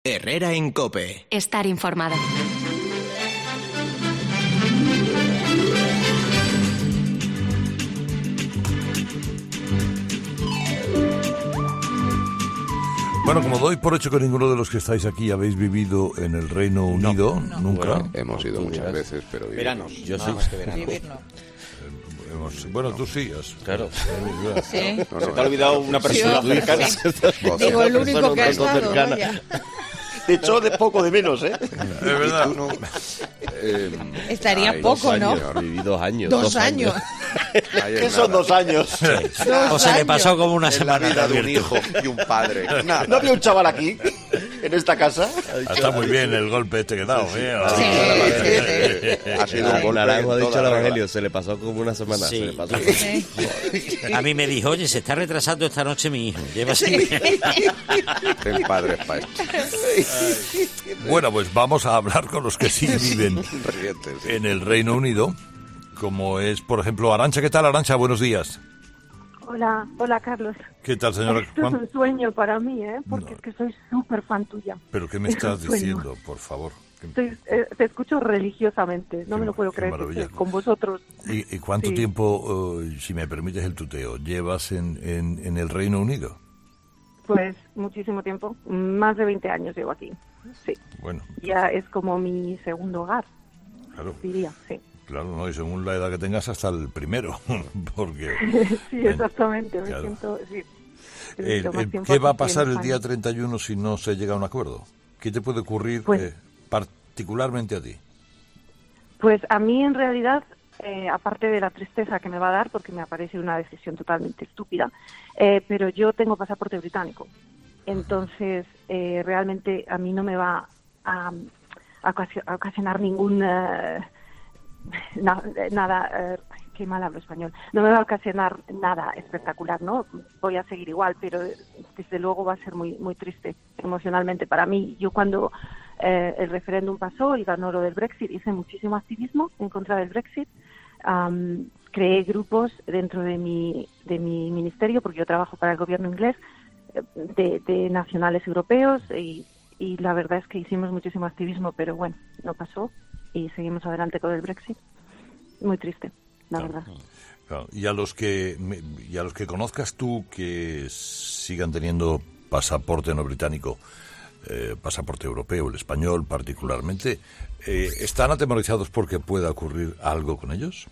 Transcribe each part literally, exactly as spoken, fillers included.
Herrera en COPE. Estar informado. Bueno, como doy por hecho que ninguno de los que estáis aquí habéis vivido en el Reino Unido, no, no. nunca. Bueno, hemos ido muchas veces, pero vivir veranos. No. Yo sí. Más que veranos. Vivir no. Hemos, bueno, no. tú sí. Has, claro. Sí. No, no, se te ha olvidado una persona sí, cercana. Sí. Digo, el único que ha estado, vaya. De hecho, de poco de menos, ¿eh? Es verdad. No, eh, Estaría ay, poco, dos ¿no? Años, viví dos años. Dos, dos años. años. ¿Qué son dos años? Sí. Dos o se años. le pasó como una en semana. la vida de un hijo y un padre. Nada. ¿No había un chaval aquí, en esta casa? Está muy bien el golpe este que he dado, ¿eh? Sí, sí, sí. Ha sido un golpe. Naranjo ha dicho el Evangelio, regla. se le pasó como una semana. Sí. Se le pasó. Sí. A mí me dijo, oye, se está retrasando esta noche mi hijo. Lleva así. Ten padres para esto. Bueno, pues vamos a hablar con los que sí viven Rientes, sí. en el Reino Unido, como es, por ejemplo, Arantxa. ¿Qué tal, Arantxa? Buenos días. Hola, hola Carlos. ¿Qué tal, señora? Esto es un sueño para mí, ¿eh? Porque No. es que soy súper fan tuya. ¿Pero qué me Es estás un sueño. diciendo, por favor? Estoy, eh, te escucho religiosamente, no Qué me lo puedo qué creer. maravilla. Con vosotros. ¿Y, y cuánto Sí. tiempo, uh, si me permites el tuteo, llevas en, en, en el Reino Unido? Pues muchísimo tiempo, más de veinte años llevo aquí. Sí, Bueno, ya es como mi segundo hogar, claro, diría, sí. claro, ¿no? Y según la edad que tengas, hasta el primero, porque... Sí, exactamente, me Claro. siento... Sí, El- necesito más el- tiempo ¿Qué va a aquí pasar en el España. día treinta y uno si no se llega a un acuerdo? ¿Qué te puede ocurrir Pues- eh, particularmente a ti? Pues a mí en realidad, eh, aparte de la tristeza que me va a dar, porque me ha parecido una decisión totalmente estúpida, eh, pero yo tengo pasaporte británico. Entonces, eh, realmente a mí no me va a, a ocasio- a ocasionar ningún... eh, na- nada... eh, qué mal hablo español. No me va a ocasionar nada espectacular, ¿no? Voy a seguir igual, pero desde luego va a ser muy muy triste emocionalmente para mí. Yo cuando eh, el referéndum pasó y ganó lo del Brexit, hice muchísimo activismo en contra del Brexit. Um, creé grupos dentro de mi de mi ministerio, porque yo trabajo para el gobierno inglés, de, de nacionales europeos, y, y la verdad es que hicimos muchísimo activismo, pero bueno, no pasó y seguimos adelante con el Brexit. Muy triste, la Claro. verdad. Claro. Y a los que me- y a los que conozcas tú que sigan teniendo pasaporte no británico, eh, pasaporte europeo, el español particularmente, eh, ¿están atemorizados porque pueda ocurrir algo con ellos?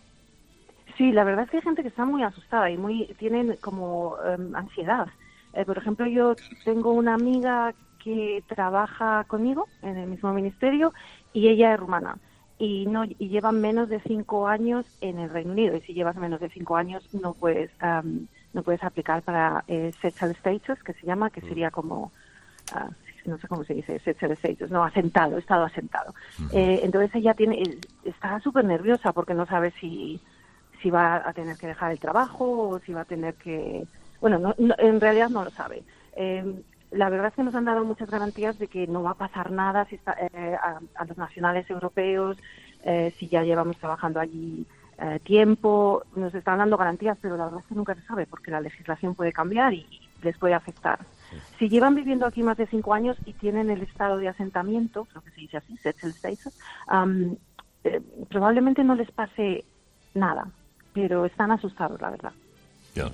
Sí, la verdad es que hay gente que está muy asustada y muy tienen como um, ansiedad. Eh, por ejemplo, yo tengo una amiga que trabaja conmigo en el mismo ministerio y ella es rumana y no y llevan menos de cinco años en el Reino Unido, y si llevas menos de cinco años no puedes um, no puedes aplicar para eh, settled status, que se llama, que sería como uh, no sé cómo se dice, settled status, no, asentado, estado asentado. Uh-huh. Eh, entonces ella tiene está súper nerviosa porque no sabe si si va a tener que dejar el trabajo o si va a tener que... Bueno, no, no, en realidad no lo sabe. Eh, la verdad es que nos han dado muchas garantías de que no va a pasar nada si está, eh, a, a los nacionales europeos, eh, si ya llevamos trabajando allí eh, tiempo. Nos están dando garantías, pero la verdad es que nunca se sabe porque la legislación puede cambiar y, y les puede afectar. Sí. Si llevan viviendo aquí más de cinco años y tienen el estado de asentamiento, creo que se dice así, settled status, um, eh, probablemente no les pase nada, pero están asustados, la verdad. Ya.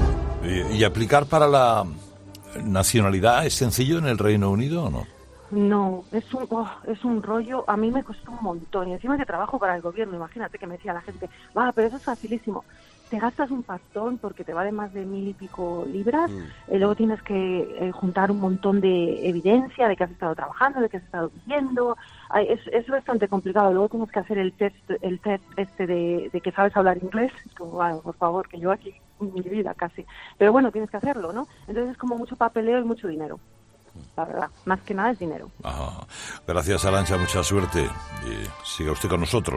¿Y, y aplicar para la nacionalidad es sencillo en el Reino Unido o no? No, es un oh, es un rollo. A mí me costó un montón. Y encima que trabajo para el gobierno, imagínate que me decía la gente, va, pero eso es facilísimo. Te gastas un pastón porque te vale más de mil y pico libras, mm. y luego tienes que eh, juntar un montón de evidencia de que has estado trabajando, de que has estado viviendo. Ay, es, es bastante complicado. Luego tienes que hacer el test el test este de, de que sabes hablar inglés. Es como, bueno, por favor, que yo aquí mi vida casi. Pero bueno, tienes que hacerlo, ¿no? Entonces es como mucho papeleo y mucho dinero. La verdad, más que nada es dinero. Ajá. Gracias, Arantxa, mucha suerte. Y siga usted con nosotros.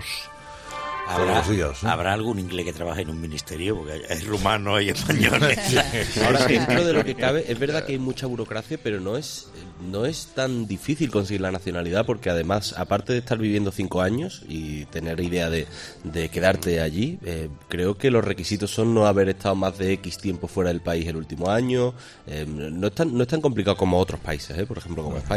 ¿Habrá, días, ¿eh? ¿Habrá algún inglés que trabaje en un ministerio? Porque hay rumanos y españoles. Ahora, dentro de lo que cabe, es verdad que hay mucha burocracia, pero no es no es tan difícil conseguir la nacionalidad, porque además, aparte de estar viviendo cinco años y tener idea de, de quedarte allí, eh, creo que los requisitos son no haber estado más de X tiempo fuera del país el último año. Eh, no es tan, no es tan complicado como otros países, ¿eh? Por ejemplo, como España.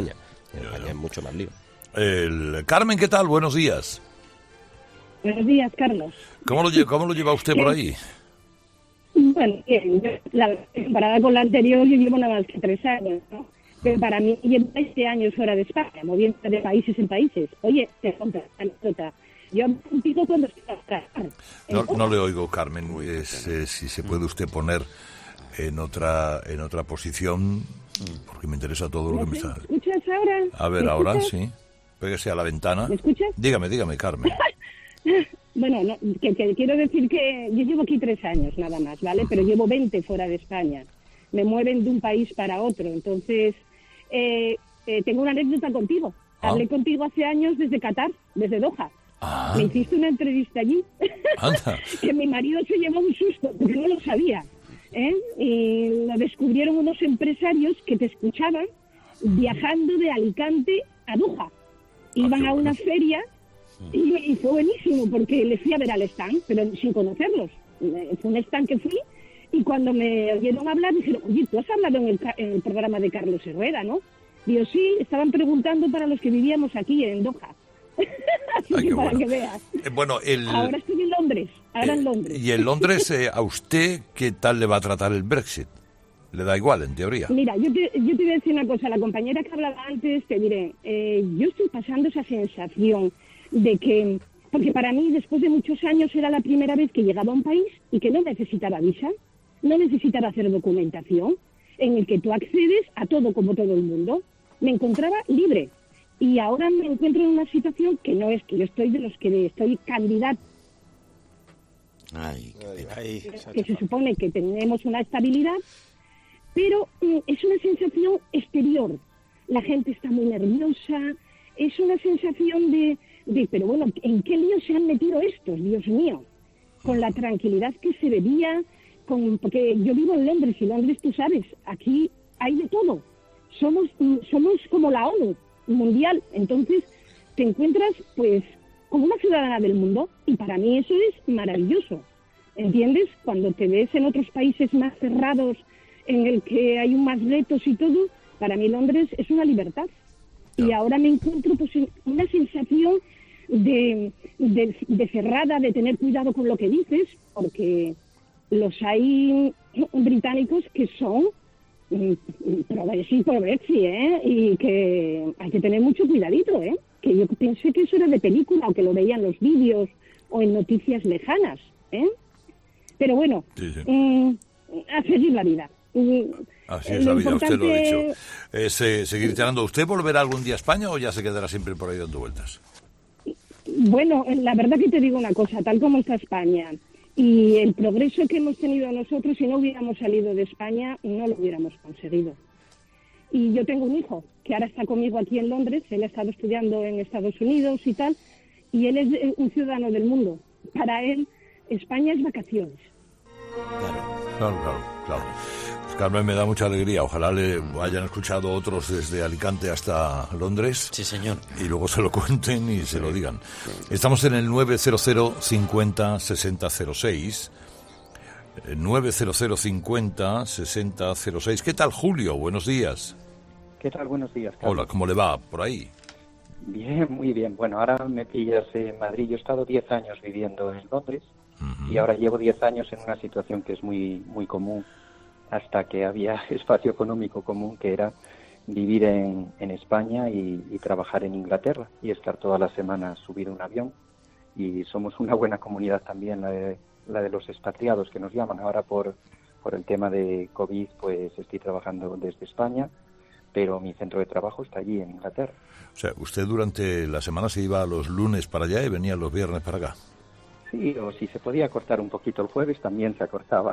En España es mucho más lío. El... Carmen, ¿qué tal? Buenos días. Buenos días, Carlos. ¿Cómo lo, lle- cómo lo lleva usted por ahí? Bueno, bien, yo, la, comparada con la anterior, yo llevo nada más que tres años, ¿no? Pero para mí llevo veinte años fuera de España, moviendo de países en países. Oye, te conto una anécdota. Yo contigo cuando estoy a trabajar. No, no le oigo, Carmen. Es, eh, si se puede usted poner en otra en otra posición, porque me interesa todo lo que me está... ¿Me escuchas ahora? A ver, ¿Me ahora escuchas? sí. Pégase a la ventana. ¿Me escuchas? Dígame, dígame, Carmen. Bueno, no, que, que quiero decir que yo llevo aquí tres años nada más, ¿vale? Pero llevo veinte fuera de España. Me mueven de un país para otro. Entonces, eh, eh, tengo una anécdota contigo. Ah. Hablé contigo hace años desde Qatar, desde Doha. Ah. Me hiciste una entrevista allí. Anda. Que mi marido se llevó un susto, porque no lo sabía. ¿eh? Y lo descubrieron unos empresarios que te escuchaban viajando de Alicante a Doha. Iban qué a una bueno. feria y, y fue buenísimo porque les fui a ver al stand, pero sin conocerlos. Eh, Fue un stand que fui y cuando me oyeron hablar dijeron, oye, tú has hablado en el, ca- en el programa de Carlos Herrera, ¿no? Digo, sí, estaban preguntando para los que vivíamos aquí en Doha. Así Ay, que qué para bueno. que veas. Eh, bueno, el... Ahora estoy en Londres, ahora en eh, Londres. y en Londres, eh, ¿a usted qué tal le va a tratar el Brexit? Le da igual, en teoría. Mira, yo te, yo te voy a decir una cosa. La compañera que hablaba antes, te diré, eh, yo estoy pasando esa sensación de que, porque para mí, después de muchos años, era la primera vez que llegaba a un país y que no necesitaba visa, no necesitaba hacer documentación, en el que tú accedes a todo como todo el mundo. Me encontraba libre. Y ahora me encuentro en una situación que no es que yo estoy de los que estoy candidato, Ay, qué pena. Ahí, que se supone que tenemos una estabilidad, pero mm, es una sensación exterior. La gente está muy nerviosa, es una sensación de, de, pero bueno, ¿en qué lío se han metido estos, Dios mío? Con la tranquilidad que se debía, con, porque yo vivo en Londres y Londres, tú sabes, aquí hay de todo. Somos, mm, somos como la ONU mundial, entonces te encuentras pues como una ciudadana del mundo y para mí eso es maravilloso. ¿Entiendes? Cuando te ves en otros países más cerrados, en el que hay más retos y todo, para mí Londres es una libertad. Y ahora me encuentro pues en una sensación de, de, de cerrada, de tener cuidado con lo que dices, porque los hay británicos que son mm, pro Brexit, pro Brexit, ¿eh? Y que hay que tener mucho cuidadito, ¿eh? Que yo pensé que eso era de película o que lo veía en los vídeos o en noticias lejanas, ¿eh? Pero bueno, Sí, sí. mm, a seguir la vida. Mm, Así es lo la vida, usted lo ha importante- dicho. Eh, se- seguir tirando. ¿Usted volverá algún día a España o ya se quedará siempre por ahí dando vueltas? Bueno, la verdad que te digo una cosa, tal como está España y el progreso que hemos tenido nosotros, si no hubiéramos salido de España, no lo hubiéramos conseguido. Y yo tengo un hijo que ahora está conmigo aquí en Londres, él ha estado estudiando en Estados Unidos y tal, y él es eh, un ciudadano del mundo. Para él, España es vacaciones. Claro, claro, claro. Pues Carmen, me da mucha alegría. Ojalá le hayan escuchado otros desde Alicante hasta Londres. Sí, señor. Y luego se lo cuenten y se lo digan. Estamos en el nueve cero cero cincuenta sesenta cero seis. Eh, nueve cero cero cincuenta sesenta cero seis. ¿Qué tal, Julio? Buenos días. ¿Qué tal? Buenos días, Carlos. Hola, ¿cómo le va por ahí? Bien, muy bien. Bueno, ahora me pillas en Madrid. Yo he estado diez años viviendo en Londres y ahora llevo diez años en una situación que es muy muy común hasta que había espacio económico común, que era vivir en, en España y, y trabajar en Inglaterra y estar todas las semanas subido a un avión. Y somos una buena comunidad también, la de, la de los expatriados que nos llaman. Ahora por, por el tema de COVID, pues estoy trabajando desde España, pero mi centro de trabajo está allí en Inglaterra. O sea, usted durante la semana se iba los lunes para allá y venía los viernes para acá. Sí, o si se podía cortar un poquito el jueves, también se acortaba.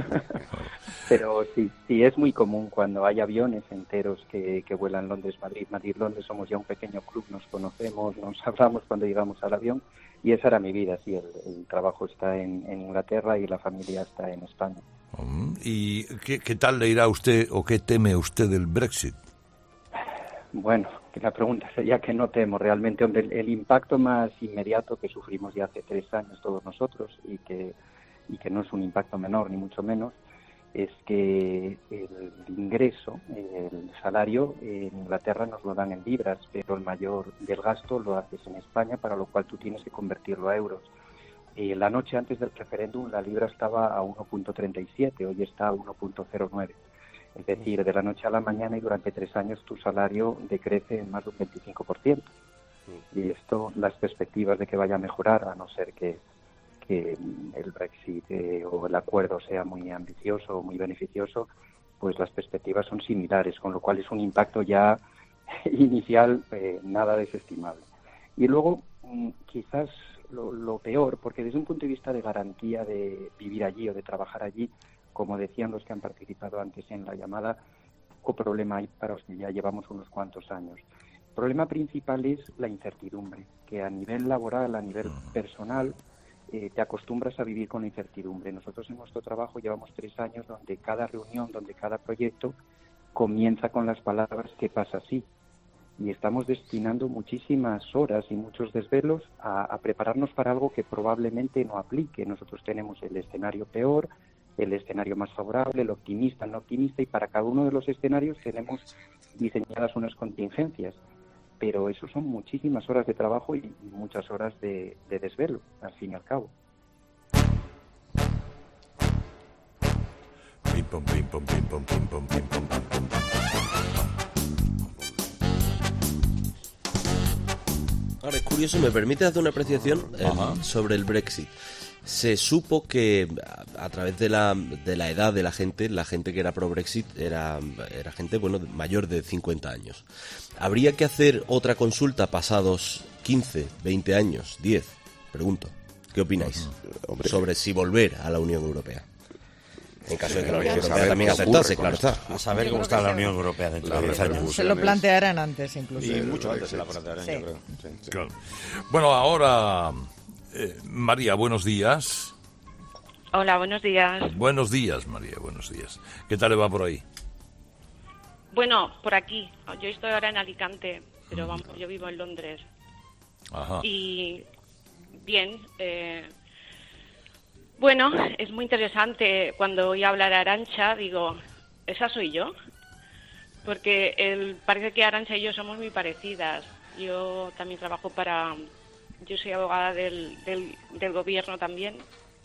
Pero sí, sí, es muy común cuando hay aviones enteros que, que vuelan Londres-Madrid, Madrid-Londres, somos ya un pequeño club, nos conocemos, nos hablamos cuando llegamos al avión, y esa era mi vida, sí, el, el trabajo está en, en Inglaterra y la familia está en España. Mm, ¿Y qué, qué tal le irá a usted o qué teme usted del Brexit? Bueno, que la pregunta sería que no temo realmente. Hombre, el, el impacto más inmediato que sufrimos ya hace tres años todos nosotros y que, y que no es un impacto menor ni mucho menos, es que el ingreso, el salario, en Inglaterra nos lo dan en libras, pero el mayor del gasto lo haces en España, para lo cual tú tienes que convertirlo a euros. Eh, la noche antes del referéndum la libra estaba a uno punto treinta y siete, hoy está a uno punto cero nueve. Es decir, de la noche a la mañana y durante tres años tu salario decrece en más de un veinticinco por ciento. Y esto, las perspectivas de que vaya a mejorar, a no ser que que el Brexit eh, o el acuerdo sea muy ambicioso o muy beneficioso, pues las perspectivas son similares, con lo cual es un impacto ya inicial eh, nada desestimable. Y luego, mm, quizás lo, lo peor, porque desde un punto de vista de garantía de vivir allí o de trabajar allí, como decían los que han participado antes en la llamada, poco problema hay para los que ya llevamos unos cuantos años. El problema principal es la incertidumbre, que a nivel laboral, a nivel personal, Eh, te acostumbras a vivir con la incertidumbre. Nosotros en nuestro trabajo llevamos tres años donde cada reunión, donde cada proyecto comienza con las palabras "¿qué pasa si?". Y estamos destinando muchísimas horas y muchos desvelos a, a prepararnos para algo que probablemente no aplique. Nosotros tenemos el escenario peor, el escenario más favorable, el optimista, el no optimista, y para cada uno de los escenarios tenemos diseñadas unas contingencias. Pero eso son muchísimas horas de trabajo y muchas horas de, de desvelo, al fin y al cabo. Pim, pom, pim, pom, pim, pom, pim, pom, pim, pom, pim, pom. Ahora, es curioso, me permite hacer una apreciación eh, sobre el Brexit. Se supo que a, a través de la, de la edad de la gente, la gente que era pro-Brexit era, era gente bueno mayor de cincuenta años. ¿Habría que hacer otra consulta pasados quince, veinte años, diez? Pregunto. ¿Qué opináis Hombre. sobre si volver a la Unión Europea? En caso de que la Unión Hay que Europea saber también qué aceptase, ocurre claro con está. A saber cómo está la Unión Europea dentro de diez años. Se lo plantearán antes, incluso. Y mucho antes se la plantearán, Sí. yo creo. Sí, sí. Claro. Bueno, ahora, eh, María, buenos días. Hola, buenos días. Buenos días, María, buenos días. ¿Qué tal le va por ahí? Bueno, por aquí. Yo estoy ahora en Alicante, pero vamos, yo vivo en Londres. Ajá. Y bien, eh, bueno, es muy interesante cuando oí hablar a Arantxa, digo, ¿esa soy yo? Porque el, parece que Arantxa y yo somos muy parecidas. Yo también trabajo para... Yo soy abogada del, del, del gobierno también.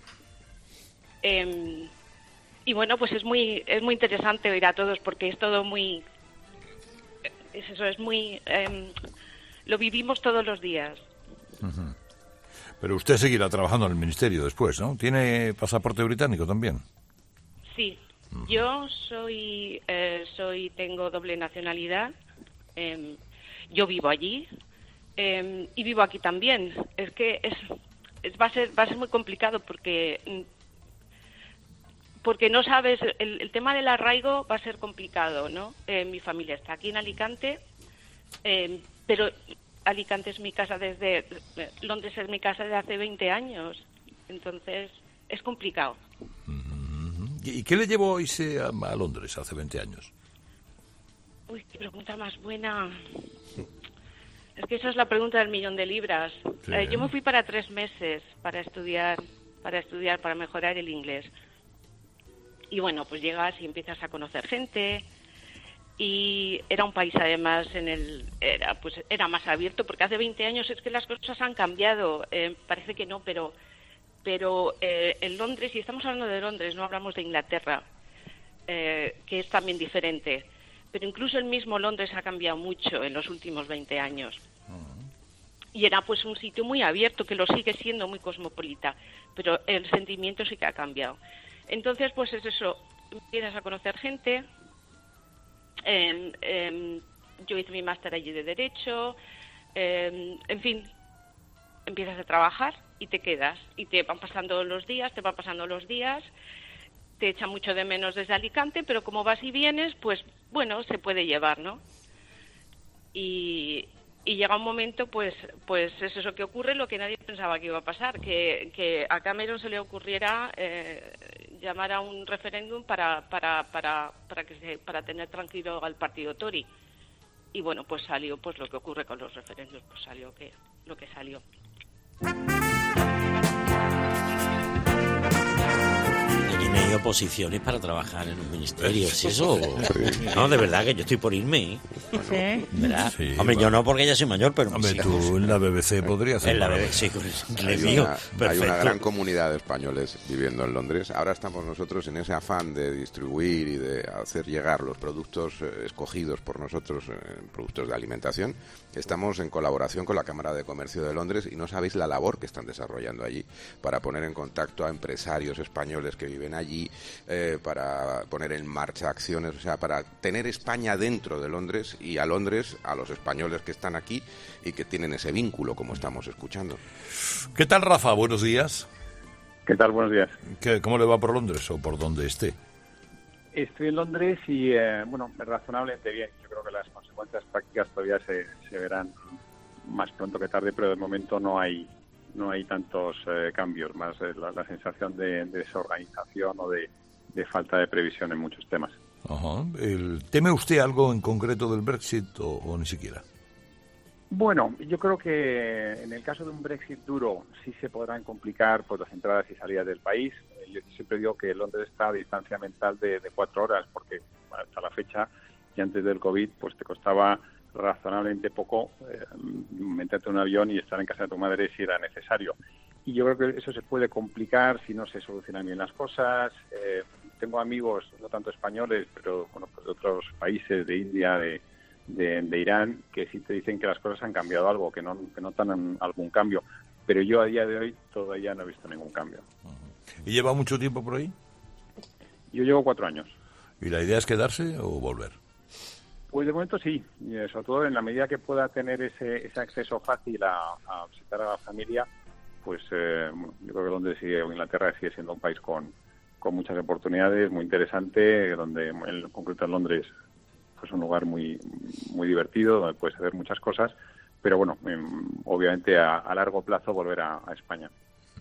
Eh, y bueno, pues es muy es muy interesante oír a todos porque es todo muy... Es eso, es muy... Eh, lo vivimos todos los días. Uh-huh. Pero usted seguirá trabajando en el ministerio después, ¿no? ¿Tiene pasaporte británico también? Sí, uh-huh. Yo soy, eh, soy tengo doble nacionalidad. Eh, yo vivo allí eh, y vivo aquí también. Es que es, es va a ser va a ser muy complicado porque porque no sabes el, el tema del arraigo va a ser complicado, ¿no? Eh, mi familia está aquí en Alicante, eh, pero Alicante es mi casa desde... Londres es mi casa desde hace veinte años. Entonces, es complicado. ¿Y qué le llevó a irse a, a Londres hace veinte años? Uy, qué pregunta más buena. Es que esa es la pregunta del millón de libras. Sí. Eh, yo me fui para tres meses para estudiar, para estudiar, para mejorar el inglés. Y bueno, pues llegas y empiezas a conocer gente... Y era un país además en el era pues era más abierto porque hace veinte años es que las cosas han cambiado, eh, parece que no, pero pero eh, en Londres, y estamos hablando de Londres, no hablamos de Inglaterra, eh, que es también diferente, pero incluso el mismo Londres ha cambiado mucho en los últimos veinte años. Y era pues un sitio muy abierto, que lo sigue siendo, muy cosmopolita, pero el sentimiento sí que ha cambiado. Entonces pues es eso, empiezas a conocer gente. Eh, eh, yo hice mi máster allí de Derecho, eh, en fin, empiezas a trabajar y te quedas, y te van pasando los días, te van pasando los días, te echa mucho de menos desde Alicante, pero como vas y vienes, pues bueno, se puede llevar, ¿no? Y, y llega un momento, pues pues es eso que ocurre, lo que nadie pensaba que iba a pasar, que, que a Cameron se le ocurriera... Eh, llamar a un referéndum para para para para que se, para tener tranquilo al partido Tory. Y bueno, pues salió pues lo que ocurre con los referéndums, pues salió que lo que salió. Oye, hay oposiciones para trabajar en un ministerio, ¿es eso? No, de verdad que yo estoy por irme, ¿eh? Sí. ¿Verdad? Sí, Hombre, bueno. yo no porque ya soy mayor, pero Hombre, mis tú hijos. en la B B C podrías hacer En la una B B vez. C, sí, Hay le digo, una, hay perfecto. una gran comunidad de españoles viviendo en Londres. Ahora estamos nosotros en ese afán de distribuir y de hacer llegar los productos eh, escogidos por nosotros, eh, productos de alimentación. Estamos en colaboración con la Cámara de Comercio de Londres y no sabéis la labor que están desarrollando allí para poner en contacto a empresarios españoles que viven allí, eh, para poner en marcha acciones, o sea, para tener España dentro de Londres y a Londres a los españoles que están aquí y que tienen ese vínculo, como estamos escuchando. ¿Qué tal, Rafa? Buenos días. ¿Qué tal? Buenos días. ¿Qué, ¿Cómo le va por Londres o por donde esté? Estoy en Londres y, eh, bueno, razonablemente bien. Yo creo que las consecuencias prácticas todavía se, se verán más pronto que tarde, pero de momento no hay no hay tantos eh, cambios, más eh, la, la sensación de, de desorganización o de, de falta de previsión en muchos temas. Ajá. El, ¿Teme usted algo en concreto del Brexit o, o ni siquiera? Bueno, yo creo que en el caso de un Brexit duro sí se podrán complicar pues, las entradas y salidas del país. Yo siempre digo que Londres está a distancia mental de, de cuatro horas, porque hasta la fecha y antes del COVID pues te costaba razonablemente poco eh, meterte en un avión y estar en casa de tu madre si era necesario. Y yo creo que eso se puede complicar si no se solucionan bien las cosas. Eh, tengo amigos, no tanto españoles, pero bueno, pues de otros países, de India, de, de, de Irán, que sí te dicen que las cosas han cambiado algo, que no que notan algún cambio. Pero yo a día de hoy todavía no he visto ningún cambio. ¿Y lleva mucho tiempo por ahí? Yo llevo cuatro años. ¿Y la idea es quedarse o volver? Pues de momento sí, y sobre todo en la medida que pueda tener ese, ese acceso fácil a, a visitar a la familia, pues eh, yo creo que Londres sigue, o Inglaterra sigue siendo un país con, con muchas oportunidades, muy interesante, donde en concreto en Londres pues un lugar muy muy divertido, donde puedes hacer muchas cosas, pero bueno, eh, obviamente a, a largo plazo volver a, a España.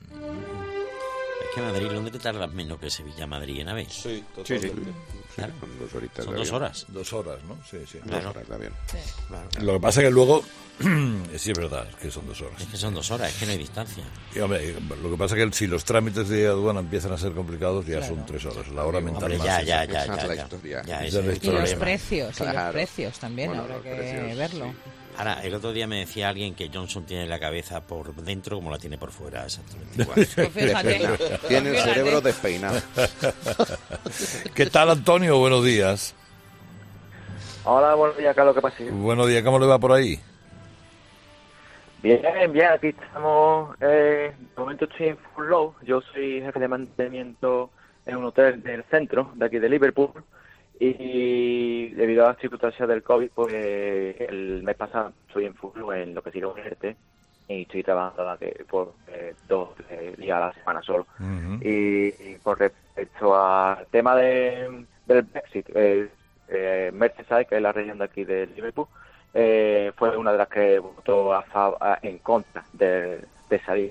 Es que Madrid, ¿dónde te tardas menos que Sevilla-Madrid en AVE? Sí, totalmente. Sí, sí. Claro. Son dos horitas Son de dos avión. horas. Dos horas, ¿no? Sí, sí. Dos Claro. horas de avión. Sí. Claro. Lo que pasa es que luego, sí es verdad, es que son dos horas. Es que son dos horas, es que no hay distancia. Y, hombre, lo que pasa es que si los trámites de aduana empiezan a ser complicados, ya Claro. son tres horas. La hora mental Hombre, más. ya, es- ya, ya, Esa es ya, la ya. historia. Ya, Esa ese es la es el Y historia. los problema. precios, y los Claro. precios también, Bueno, habrá los que precios, verlo. sí. Ahora, el otro día me decía alguien que Johnson tiene la cabeza por dentro como la tiene por fuera, exactamente igual. Pues fíjate. Tiene el Fíjate. cerebro despeinado. ¿Qué tal, Antonio? Buenos días. Hola, buenos días, Carlos, ¿qué pasa? Buenos días, ¿cómo le va por ahí? Bien, bien, aquí estamos, eh, de momento estoy en Full Low, yo soy jefe de mantenimiento en un hotel del centro, de aquí de Liverpool, y debido a las circunstancias del COVID, pues el mes pasado estoy en Full Low en lo que sigue un ERTE, y estoy trabajando aquí por eh, dos eh, días a la semana solo. Ujú. Y, y con respecto al tema de, del Brexit, eh, eh, Merseyside, que es la región de aquí de Liverpool, eh, fue una de las que votó a fav- a- en contra de, de salir.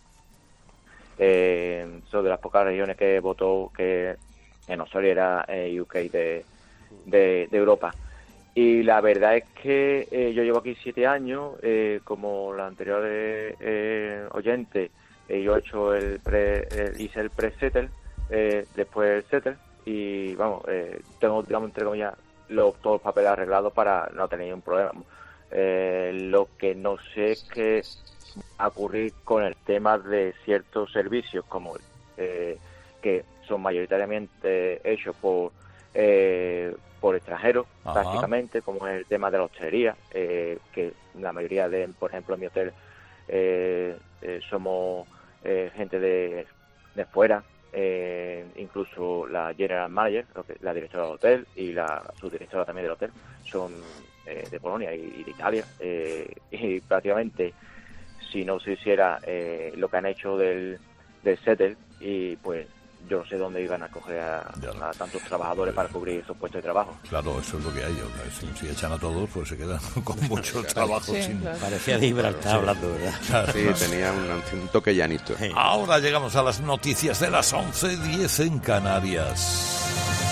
Eh, son de las pocas regiones que votó que en no saliera eh, U K de, de, de Europa. Y la verdad es que eh, yo llevo aquí siete años, eh, como la anterior eh, oyente, eh, yo he hecho el pre, el- hice el pre-settle, eh, después el settle, y vamos, eh, tengo, digamos, entre comillas, los, todos los papeles arreglados para no tener ningún problema. Eh, lo que no sé es qué va a ocurrir con el tema de ciertos servicios, como eh, que son mayoritariamente hechos por eh, por extranjeros, Ajá. prácticamente, como es el tema de la hostelería, eh, que la mayoría de, por ejemplo, en mi hotel eh, eh, somos eh, gente de, de fuera, eh, incluso la general manager, lo que- la directora del hotel y la subdirectora también del hotel, son eh, de Polonia y, y de Italia, eh, y prácticamente si no se hiciera eh, lo que han hecho del, del settle, y pues yo no sé dónde iban a coger a, a tantos trabajadores para cubrir esos puestos de trabajo. Claro, eso es lo que hay. o sea, Si, si echan a todos, pues se quedan con mucho trabajo. Sí, sin... claro. Parecía de Gibraltar hablando, ¿verdad? Claro. Sí, tenía un, un toque llanito. Ahora llegamos a las noticias de las once diez en Canarias.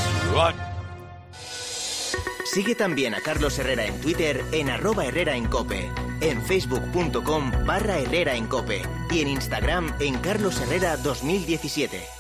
Sigue también a Carlos Herrera en Twitter en arroba Herrera en Cope, en facebook.com barra Herrera en Cope y en Instagram en Carlos Herrera dos mil diecisiete.